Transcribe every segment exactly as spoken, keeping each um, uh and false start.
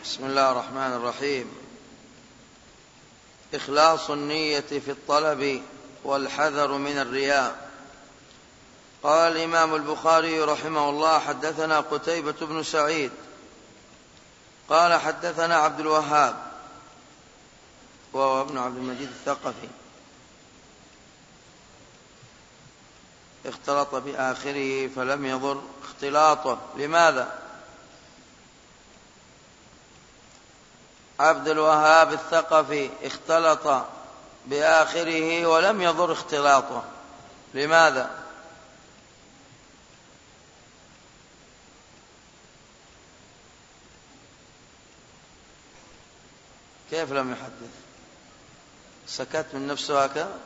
بسم الله الرحمن الرحيم. إخلاص النية في الطلب والحذر من الرياء. قال الإمام البخاري رحمه الله: حدثنا قتيبة بن سعيد قال حدثنا عبد الوهاب وهو ابن عبد المجيد الثقفي، اختلط بآخره فلم يضر اختلاطه. لماذا؟ عبد الوهاب الثقفي اختلط بآخره ولم يضر اختلاطه. لماذا؟ كيف لم يحدث؟ سكت من نفسه هكذا؟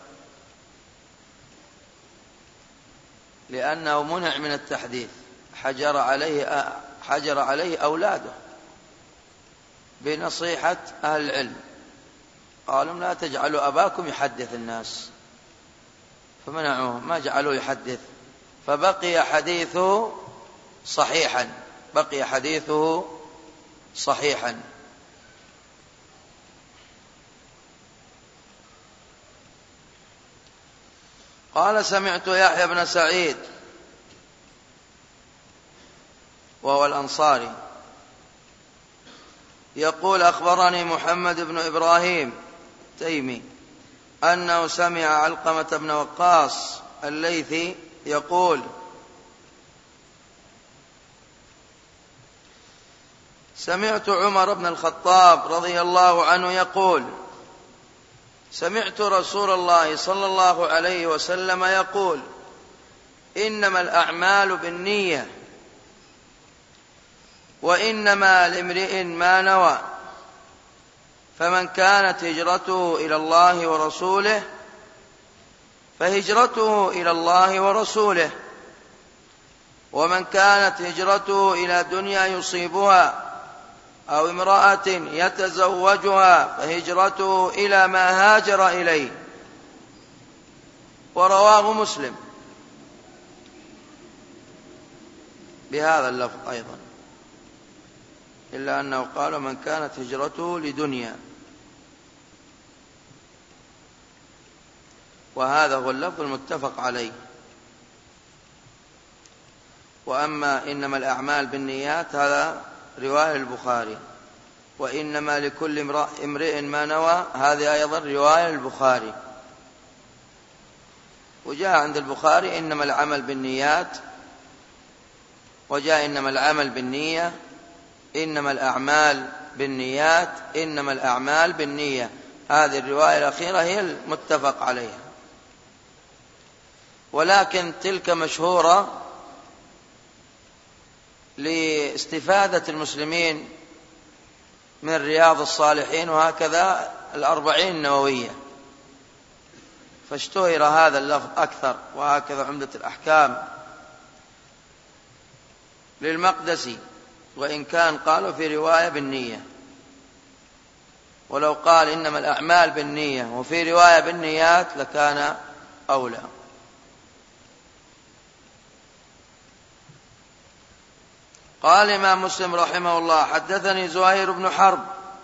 لأنه منع من التحديث، حجر عليه حجر عليه أولاده بنصيحة أهل العلم، قالوا لا تجعلوا أباكم يحدث الناس، فمنعوه ما جعلوه يحدث، فبقي حديثه صحيحا بقي حديثه صحيحا. قال: سمعت يحيى بن سعيد وهو الأنصاري يقول: أخبرني محمد بن إبراهيم تيمي أنه سمع علقمة بن وقاص الليثي يقول: سمعت عمر بن الخطاب رضي الله عنه يقول: سمعت رسول الله صلى الله عليه وسلم يقول: إنما الأعمال بالنية وإنما لامرئ ما نوى، فمن كانت هجرته إلى الله ورسوله فهجرته إلى الله ورسوله، ومن كانت هجرته إلى دنيا يصيبها أو امرأة يتزوجها فهجرته إلى ما هاجر إليه. ورواه مسلم بهذا اللفظ أيضا، إلا أنه قال: من كانت هجرته لدنيا، وهذا هو اللفظ المتفق عليه. وأما إنما الأعمال بالنيات هذا رواية البخاري، وإنما لكل امرئ ما نوى هذه أيضا رواية البخاري. وجاء عند البخاري إنما العمل بالنيات، وجاء إنما العمل بالنية، إنما الأعمال بالنيات، إنما الأعمال بالنية. هذه الرواية الأخيرة هي المتفق عليها، ولكن تلك مشهورة لاستفادة المسلمين من رياض الصالحين وهكذا الأربعين النووية، فاشتهر هذا اللفظ أكثر. وهكذا عمدة الأحكام للمقدسي، وإن كان قالوا في رواية بالنية، ولو قال إنما الأعمال بالنية وفي رواية بالنيات لكان أولى. قال الإمام مسلم رحمه الله: حدثني زهير بن حرب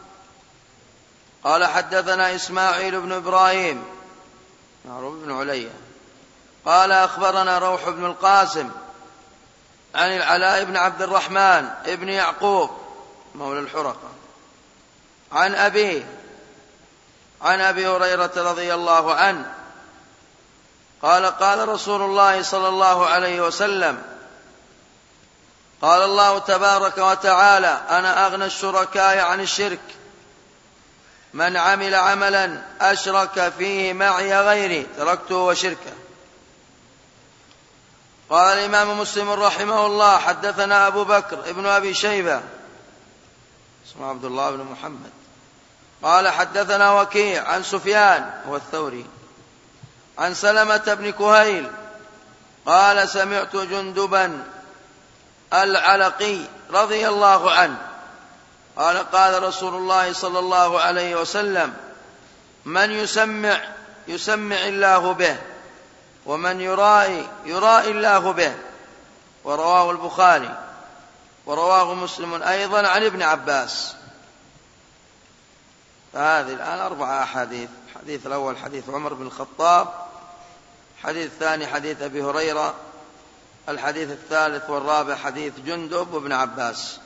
قال حدثنا إسماعيل بن إبراهيم معروف بن عليا قال أخبرنا روح بن القاسم عن العلاء بن عبد الرحمن ابن يعقوب مولى الحرقة عن أبيه عن أبي هريرة رضي الله عنه قال: قال رسول الله صلى الله عليه وسلم: قال الله تبارك وتعالى: أنا أغنى الشركاء عن الشرك، من عمل عملا أشرك فيه معي غيري تركته وشركه. قال الإمام مسلم رحمه الله: حدثنا أبو بكر ابن أبي شيبة اسمه عبد الله بن محمد قال حدثنا وكيع عن سفيان هو الثوري عن سلمة بن كهيل قال: سمعت جندبا العلقي رضي الله عنه قال: قال رسول الله صلى الله عليه وسلم: من يسمع يسمع الله به، ومن يرائي يرائي الله به. ورواه البخاري ورواه مسلم أيضا عن ابن عباس. فهذه الآن أربعة أحاديث. الحديث الأول حديث عمر بن الخطاب، الحديث الثاني حديث أبي هريرة، الحديث الثالث والرابع حديث جندب وابن عباس.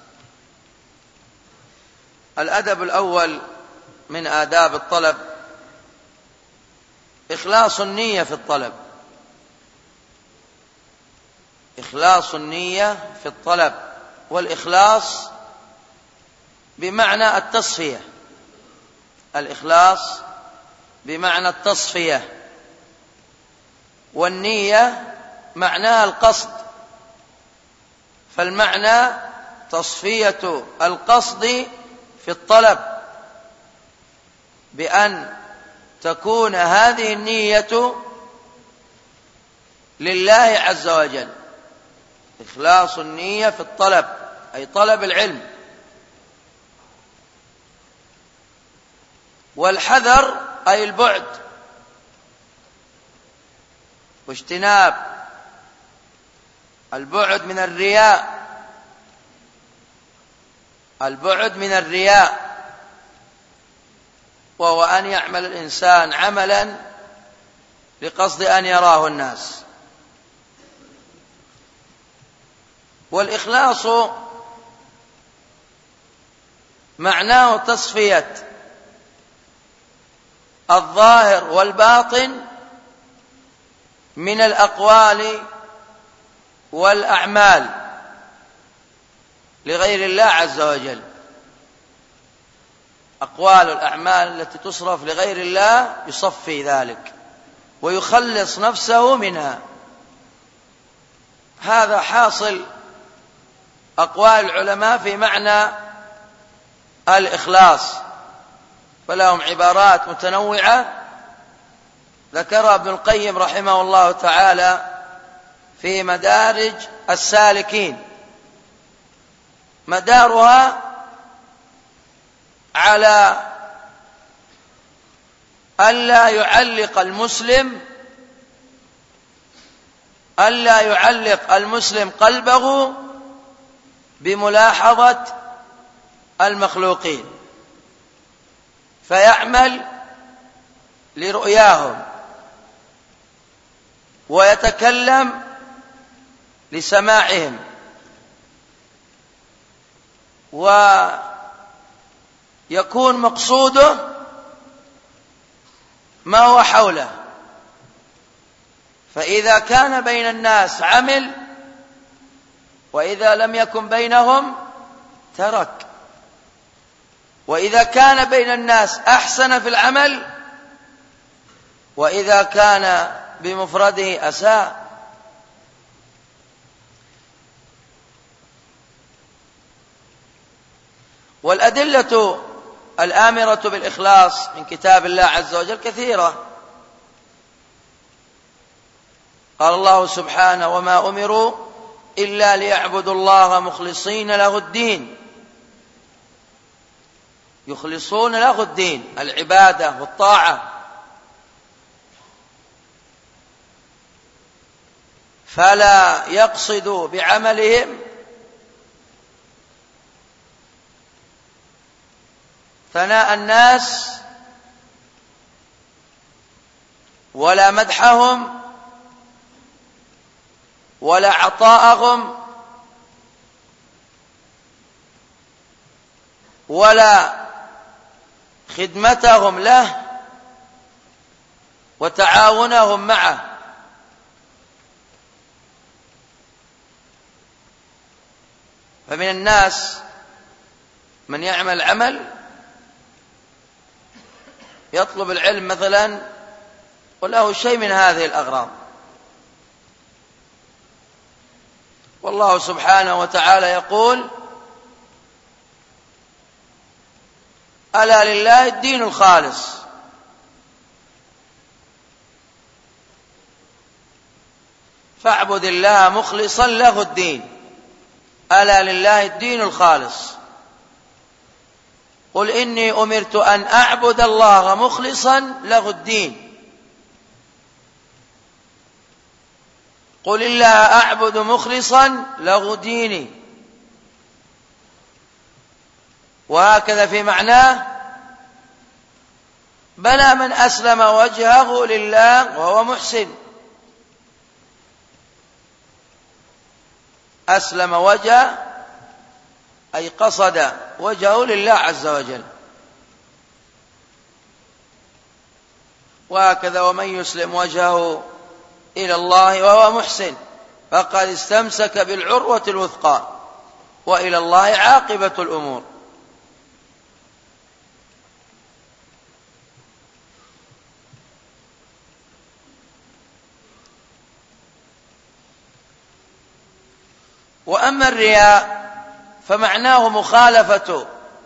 الأدب الأول من آداب الطلب إخلاص النية في الطلب. إخلاص النية في الطلب، والإخلاص بمعنى التصفية. الإخلاص بمعنى التصفية، والنية معناها القصد، فالمعنى تصفية القصد في الطلب بأن تكون هذه النية لله عز وجل. إخلاص النية في الطلب أي طلب العلم. والحذر أي البعد واجتناب، البعد من الرياء، البعد من الرياء وهو أن يعمل الإنسان عملا لقصد أن يراه الناس. والإخلاص معناه تصفية الظاهر والباطن من الأقوال والأعمال لغير الله عز وجل. أقوال الأعمال التي تصرف لغير الله يصفي ذلك ويخلص نفسه منها. هذا حاصل أقوال العلماء في معنى الإخلاص، فلهم عبارات متنوعة ذكرها ابن القيم رحمه الله تعالى في مدارج السالكين. مدارها على ألا يعلق المسلم ألا يعلق المسلم قلبه بملاحظة المخلوقين، فيعمل لرؤياهم ويتكلم لسماعهم، ويكون مقصوده ما هو حوله. فإذا كان بين الناس عمل، وإذا لم يكن بينهم ترك، وإذا كان بين الناس أحسن في العمل، وإذا كان بمفرده أساء. والأدلة الآمرة بالإخلاص من كتاب الله عز وجل كثيرة. قال الله سبحانه: وما أمروا إلا ليعبدوا الله مخلصين له الدين. يخلصون له الدين، العبادة والطاعة، فلا يقصدوا بعملهم ثناء الناس ولا مدحهم ولا عطاءهم ولا خدمتهم له وتعاونهم معه. فمن الناس من يعمل عمل يطلب العلم مثلا وله شيء من هذه الأغراض، والله سبحانه وتعالى يقول: ألا لله الدين الخالص. فاعبد الله مخلصا له الدين. ألا لله الدين الخالص. قل إني أمرت أن أعبد الله مخلصا له الدين. قل الله أعبد مخلصا له ديني. وهكذا في معناه: بلى من أسلم وجهه لله وهو محسن. أسلم وجهه أي قصد وجهه لله عز وجل. وهكذا ومن يسلم وجهه إلى الله وهو محسن فقد استمسك بالعروة الوثقى وإلى الله عاقبة الأمور. وأما الرياء فمعناه مخالفة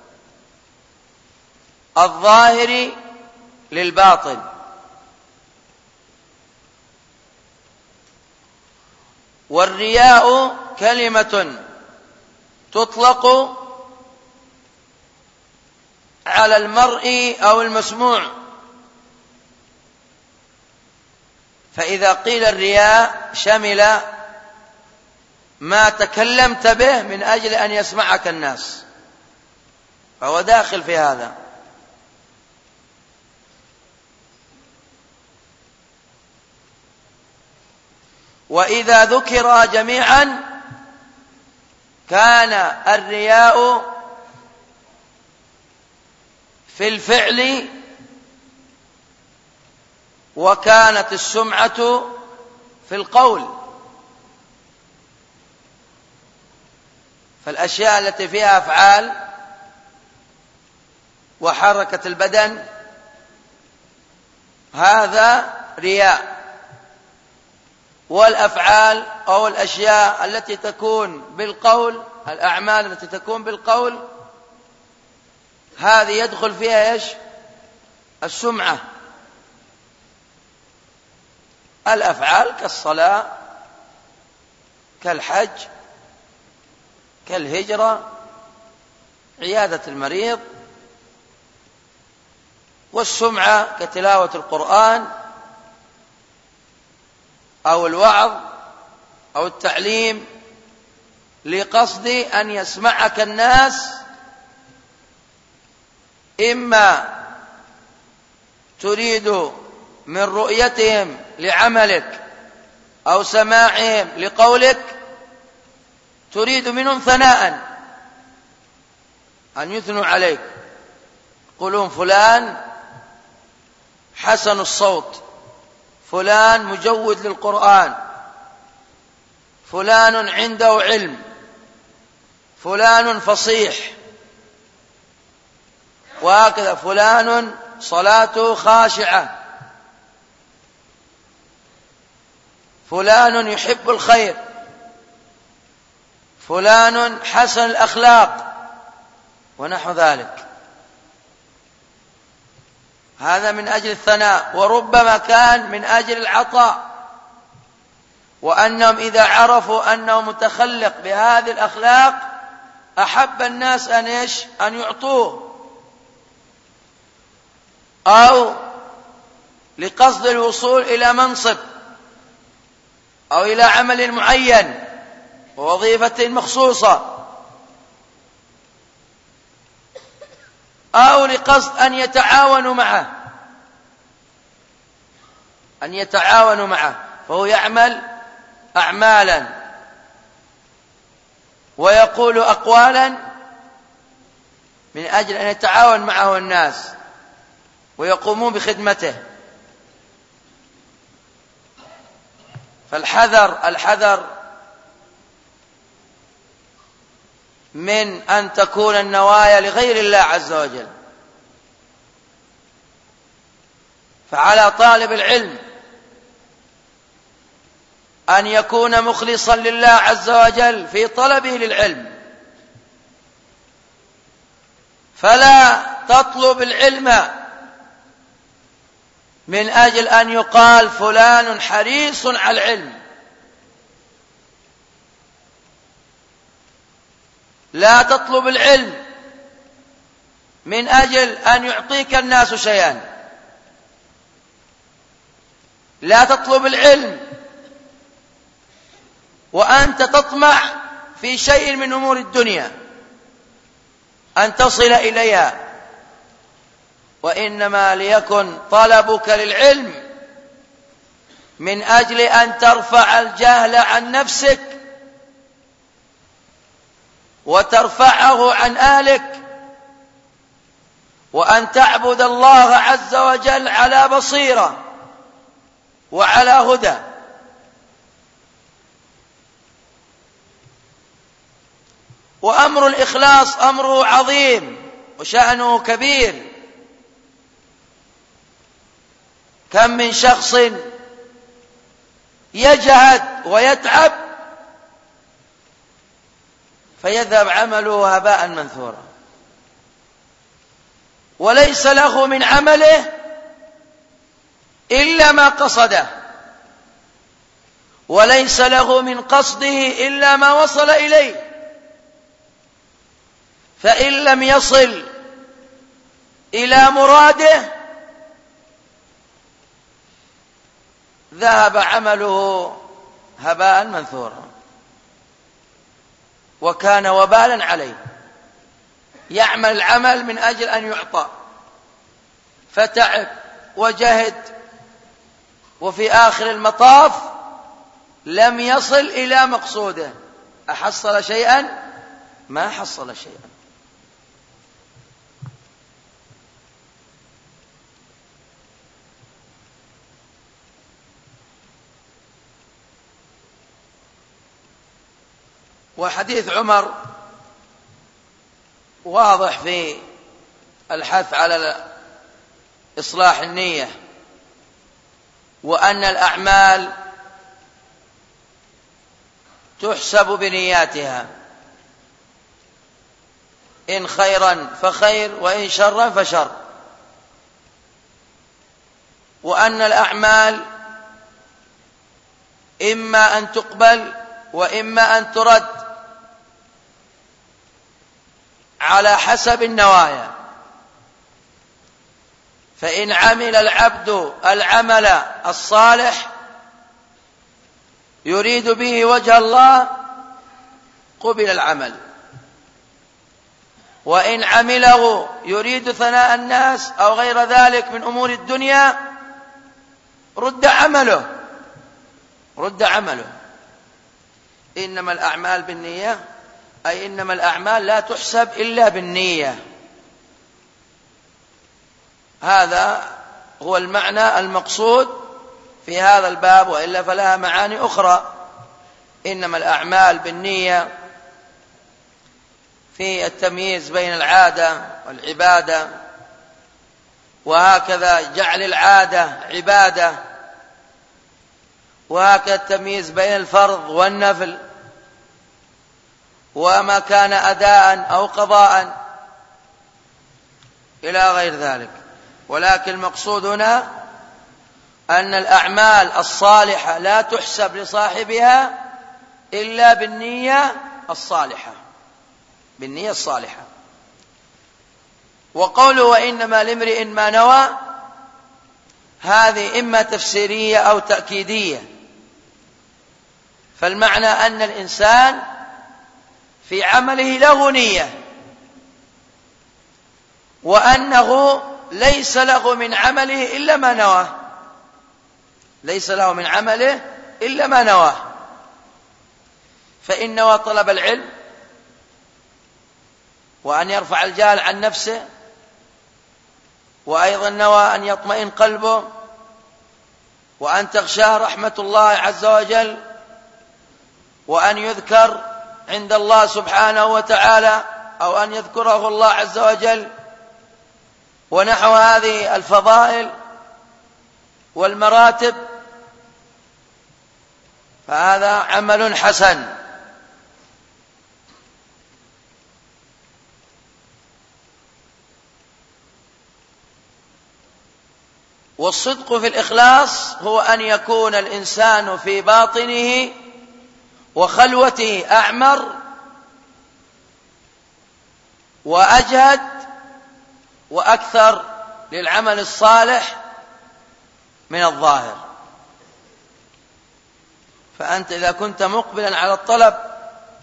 الظاهر للباطن، والرياء كلمة تطلق على المرء أو المسموع، فإذا قيل الرياء شمل ما تكلمت به من أجل أن يسمعك الناس، فهو داخل في هذا. وإذا ذكر جميعا كان الرياء في الفعل وكانت السمعة في القول. فالأشياء التي فيها أفعال وحركة البدن هذا رياء، والأفعال أو الأشياء التي تكون بالقول، الأعمال التي تكون بالقول هذه يدخل فيها إيش؟ السمعة. الأفعال كالصلاة كالحج كالهجرة عيادة المريض، والسمعة كتلاوة القرآن أو الوعظ أو التعليم لقصد أن يسمعك الناس، إما تريد من رؤيتهم لعملك أو سماعهم لقولك، تريد منهم ثناء أن يثنوا عليك، يقولون فلان حسن الصوت، فلان مجود للقرآن، فلان عنده علم، فلان فصيح، وهكذا فلان صلاته خاشعة، فلان يحب الخير، فلان حسن الأخلاق، ونحو ذلك. هذا من أجل الثناء، وربما كان من أجل العطاء، وأنهم إذا عرفوا أنه متخلق بهذه الأخلاق أحب الناس أن إيش؟ أن يعطوه، أو لقصد الوصول إلى منصب أو إلى عمل معين ووظيفة مخصوصة، أو لقصد أن يتعاونوا معه أن يتعاونوا معه فهو يعمل أعمالا ويقول أقوالا من أجل أن يتعاون معه الناس ويقومون بخدمته. فالحذر الحذر من أن تكون النوايا لغير الله عز وجل. فعلى طالب العلم أن يكون مخلصا لله عز وجل في طلبه للعلم، فلا تطلب العلم من أجل أن يقال فلان حريص على العلم، لا تطلب العلم من أجل أن يعطيك الناس شيئا، لا تطلب العلم وأنت تطمع في شيء من أمور الدنيا أن تصل إليها، وإنما ليكن طلبك للعلم من أجل أن ترفع الجهل عن نفسك وترفعه عن أهلك، وأن تعبد الله عز وجل على بصيرة وعلى هدى. وأمر الإخلاص أمره عظيم وشأنه كبير. كم من شخص يجهد ويتعب فيذهب عمله هباء منثورا، وليس له من عمله إلا ما قصده، وليس له من قصده إلا ما وصل إليه. فإن لم يصل إلى مراده ذهب عمله هباء منثورا وكان وبالا عليه. يعمل العمل من أجل أن يعطى فتعب وجهد، وفي آخر المطاف لم يصل إلى مقصوده. أحصل شيئا؟ ما حصل شيئا. وحديث عمر واضح في الحث على إصلاح النية، وأن الأعمال تحسب بنياتها، إن خيرا فخير وإن شرا فشر، وأن الأعمال إما أن تقبل وإما أن ترد على حسب النوايا. فإن عمل العبد العمل الصالح يريد به وجه الله قبل العمل، وإن عمله يريد ثناء الناس أو غير ذلك من أمور الدنيا رد عمله رد عمله إنما الأعمال بالنية، أي إنما الأعمال لا تحسب إلا بالنية. هذا هو المعنى المقصود في هذا الباب، وإلا فلها معاني أخرى. إنما الأعمال بالنية في التمييز بين العادة والعبادة، وهكذا جعل العادة عبادة، وهكذا التمييز بين الفرض والنفل، وما كان أداء أو قضاء إلى غير ذلك. ولكن المقصود هنا أن الأعمال الصالحة لا تحسب لصاحبها إلا بالنية الصالحة بالنية الصالحة. وقوله وإنما لامرئ ما نوى هذه إما تفسيرية أو تأكيدية. فالمعنى أن الإنسان في عمله له نية، وأنه ليس له من عمله إلا ما نواه ليس له من عمله إلا ما نواه. فإن نوى طلب العلم، وأن يرفع الجهل عن نفسه، وأيضا نوى أن يطمئن قلبه، وأن تغشاه رحمة الله عز وجل، وأن يذكر عند الله سبحانه وتعالى، أو أن يذكره الله عز وجل، ونحو هذه الفضائل والمراتب، فهذا عمل حسن. والصدق في الإخلاص هو أن يكون الإنسان في باطنه وخلوته أعمر وأجهد وأكثر للعمل الصالح من الظاهر. فأنت إذا كنت مقبلا على الطلب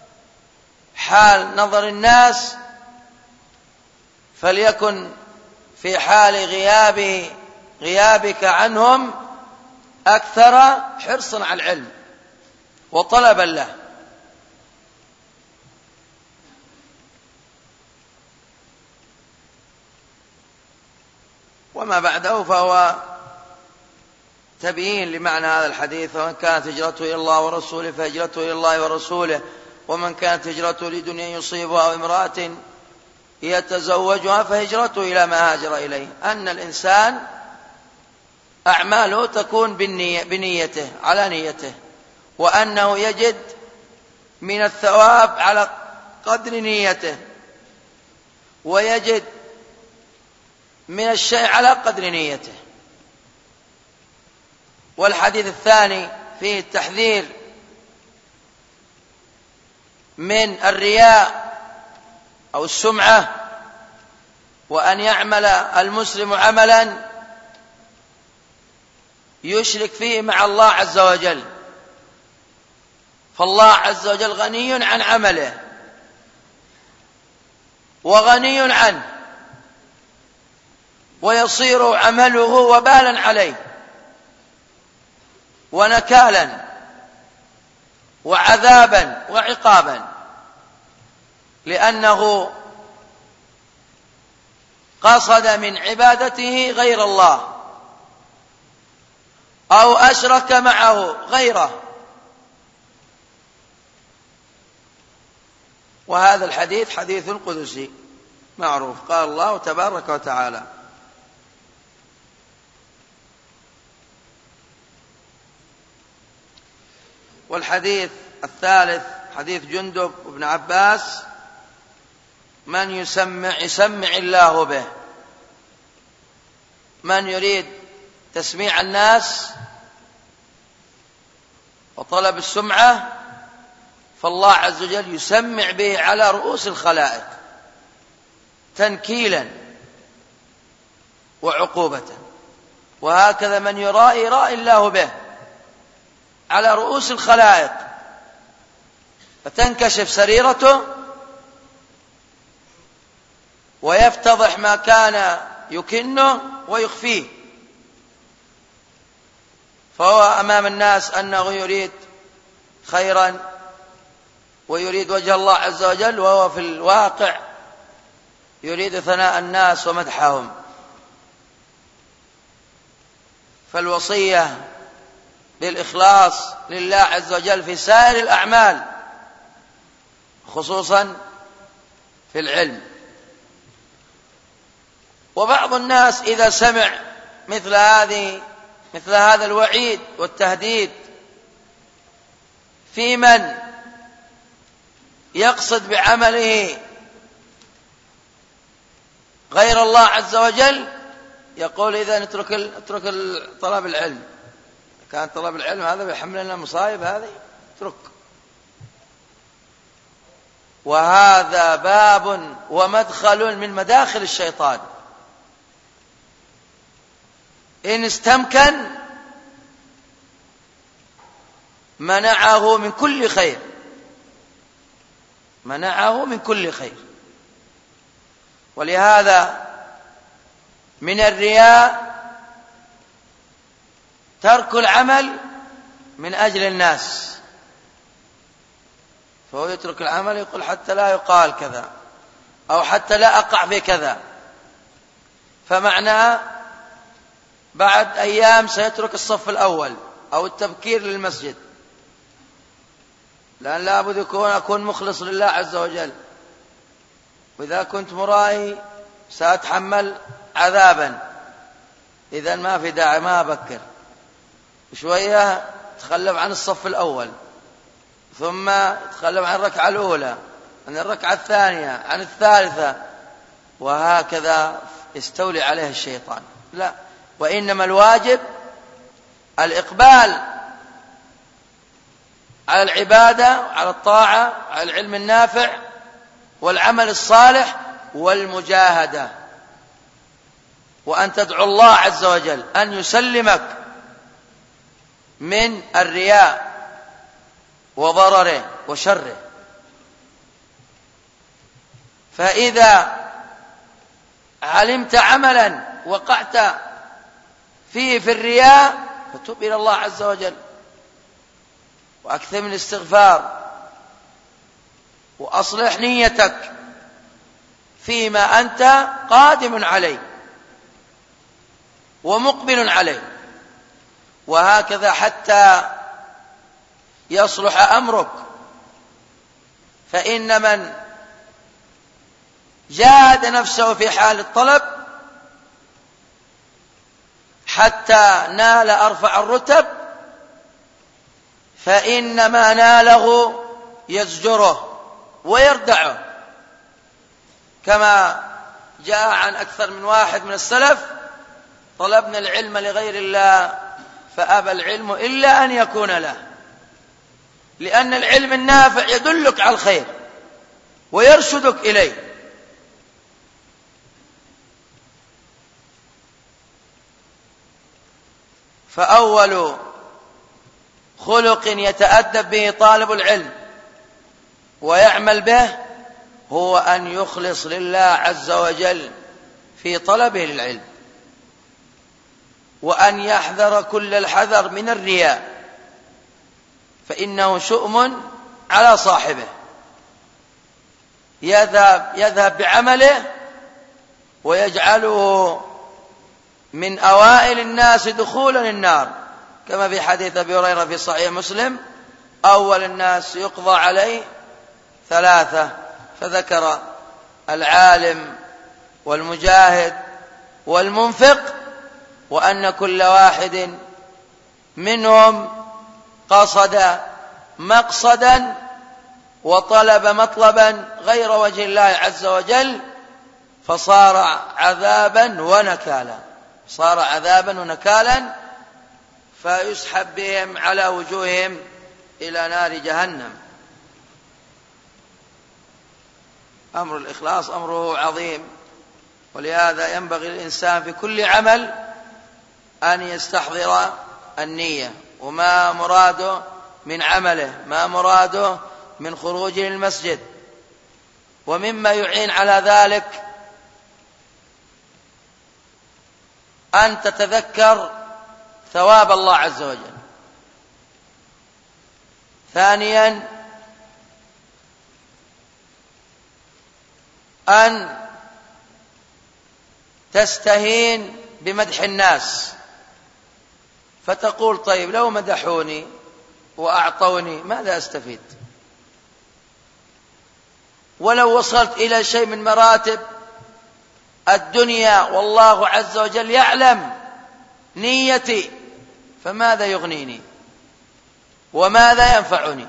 حال نظر الناس فليكن في حال غياب غيابك عنهم أكثر حرصا على العلم وطلبا له. وما بعده فهو تبيين لمعنى هذا الحديث: ومن كانت هجرته إلى الله ورسوله فهجرته إلى الله ورسوله، ومن كانت هجرته لدنيا يصيبها أو امرأة يتزوجها فهجرته إلى ما هاجر إليه. أن الإنسان أعماله تكون بالنية بنيته على نيته، وأنه يجد من الثواب على قدر نيته، ويجد من الشيء على قدر نيته. والحديث الثاني فيه التحذير من الرياء أو السمعة، وأن يعمل المسلم عملا يشرك فيه مع الله عز وجل، فالله عز وجل غني عن عمله وغني عنه، ويصير عمله وبالا عليه ونكالا وعذابا وعقابا، لأنه قصد من عبادته غير الله أو أشرك معه غيره. وهذا الحديث حديث قدسي معروف، قال الله تبارك وتعالى: والحديث الثالث حديث جندب بن عباس: من يسمع يسمع الله به. من يريد تسميع الناس وطلب السمعة فالله عز وجل يسمع به على رؤوس الخلائق تنكيلا وعقوبة. وهكذا من يرائي رائي الله به على رؤوس الخلائق فتنكشف سريرته ويفتضح ما كان يكنه ويخفيه، فهو أمام الناس أنه يريد خيرا ويريد وجه الله عز وجل، وهو في الواقع يريد ثناء الناس ومدحهم. فالوصية بالإخلاص لله عز وجل في سائر الأعمال، خصوصا في العلم. وبعض الناس إذا سمع مثل هذه مثل هذا الوعيد والتهديد في من يقصد بعمله غير الله عز وجل يقول: إذا اترك اترك طلب العلم، كان طلب العلم هذا بيحمل لنا مصائب، هذه اترك. وهذا باب ومدخل من مداخل الشيطان، إن استمكن منعه من كل خير، منعه من كل خير. ولهذا من الرياء ترك العمل من أجل الناس، فهو يترك العمل يقول حتى لا يقال كذا أو حتى لا أقع في كذا، فمعناه بعد أيام سيترك الصف الأول أو التبكير للمسجد، لأن لابد يكون أكون مخلص لله عز وجل، وإذا كنت مرائي سأتحمل عذابا، إذن ما في داعي ما أبكر، شوية تخلف عن الصف الأول، ثم تخلف عن الركعة الأولى، عن الركعة الثانية، عن الثالثة، وهكذا يستولي عليه الشيطان. لا، وإنما الواجب الإقبال على العبادة، على الطاعة، على العلم النافع والعمل الصالح والمجاهدة، وأن تدعو الله عز وجل أن يسلمك من الرياء وضرره وشره. فإذا علمت عملا وقعت فيه في الرياء فتوب إلى الله عز وجل، وأكثر من الاستغفار، وأصلح نيتك فيما أنت قادم عليه ومقبل عليه، وهكذا حتى يصلح أمرك. فإن من جاهد نفسه في حال الطلب حتى نال أرفع الرتب فإن ما ناله يزجره ويردعه، كما جاء عن أكثر من واحد من السلف: طلبنا العلم لغير الله فأبى العلم إلا أن يكون له. لأن العلم النافع يدلك على الخير ويرشدك إليه. فأول خلق يتأدب به طالب العلم ويعمل به هو أن يخلص لله عز وجل في طلبه للعلم، وأن يحذر كل الحذر من الرياء، فإنه شؤم على صاحبه، يذهب, يذهب بعمله ويجعله من أوائل الناس دخولا النار، كما في حديث أبي هريرة في صحيح مسلم: أول الناس يقضى عليه ثلاثة، فذكر العالم والمجاهد والمنفق، وأن كل واحد منهم قصد مقصدا وطلب مطلبا غير وجه الله عز وجل، فصار عذابا ونكالا، صار عذابا ونكالا، فيسحب بهم على وجوههم إلى نار جهنم. أمر الإخلاص أمره عظيم، ولهذا ينبغي للإنسان في كل عمل أن يستحضر النية، وما مراده من عمله، ما مراده من خروجه للمسجد. ومما يعين على ذلك أن تتذكر ثواب الله عز وجل. ثانيا أن تستهين بمدح الناس، فتقول: طيب لو مدحوني وأعطوني ماذا أستفيد؟ ولو وصلت إلى شيء من مراتب الدنيا والله عز وجل يعلم نيتي فماذا يغنيني وماذا ينفعني؟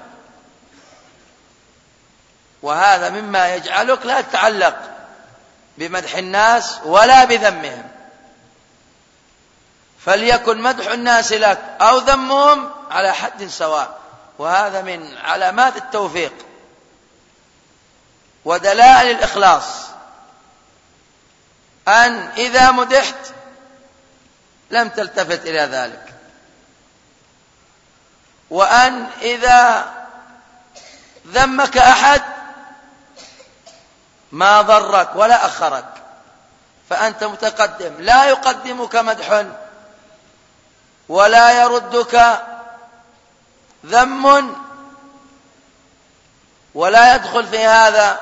وهذا مما يجعلك لا تتعلق بمدح الناس ولا بذمهم، فليكن مدح الناس لك أو ذمهم على حد سواء. وهذا من علامات التوفيق ودلائل الإخلاص، أن إذا مدحت لم تلتفت إلى ذلك، وأن إذا ذمك أحد ما ضرك ولا أخرك، فأنت متقدم، لا يقدمك مدح ولا يردك ذم، ولا يدخل في هذا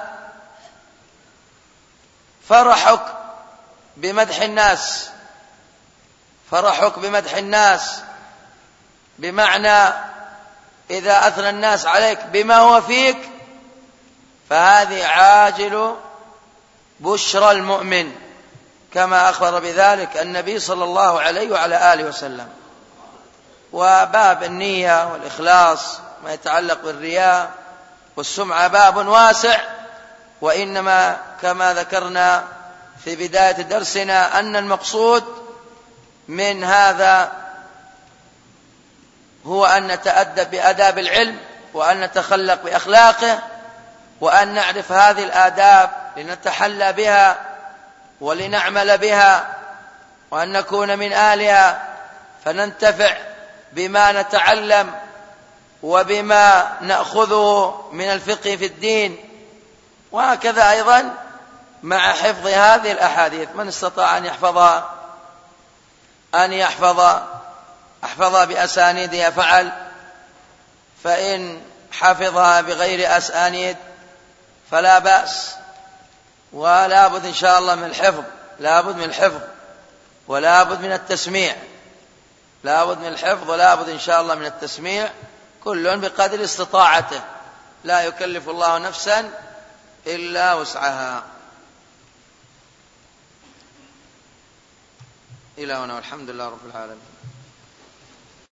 فرحك بمدح الناس. فرحك بمدح الناس بمعنى إذا أثنى الناس عليك بما هو فيك فهذه عاجل بشرى المؤمن، كما أخبر بذلك النبي صلى الله عليه وعلى آله وسلم. وباب النية والإخلاص ما يتعلق بالرياء والسمعة باب واسع، وإنما كما ذكرنا في بداية درسنا أن المقصود من هذا هو أن نتأدب بآداب العلم، وأن نتخلق بأخلاقه، وأن نعرف هذه الآداب لنتحلى بها ولنعمل بها، وأن نكون من أهلها فننتفع بما نتعلم وبما نأخذه من الفقه في الدين. وهكذا أيضا مع حفظ هذه الأحاديث. من استطاع أن يحفظها أن يحفظ أحفظها بأسانيدها فعل، فإن حفظها بغير أسانيد فلا بأس. ولا بد إن شاء الله من الحفظ، لا بد من الحفظ ولا بد من التسميع، لا بد من الحفظ ولا بد إن شاء الله من التسميع، كل بقدر استطاعته، لا يكلف الله نفسا إلا وسعها. إلى هنا والحمد لله رب العالمين.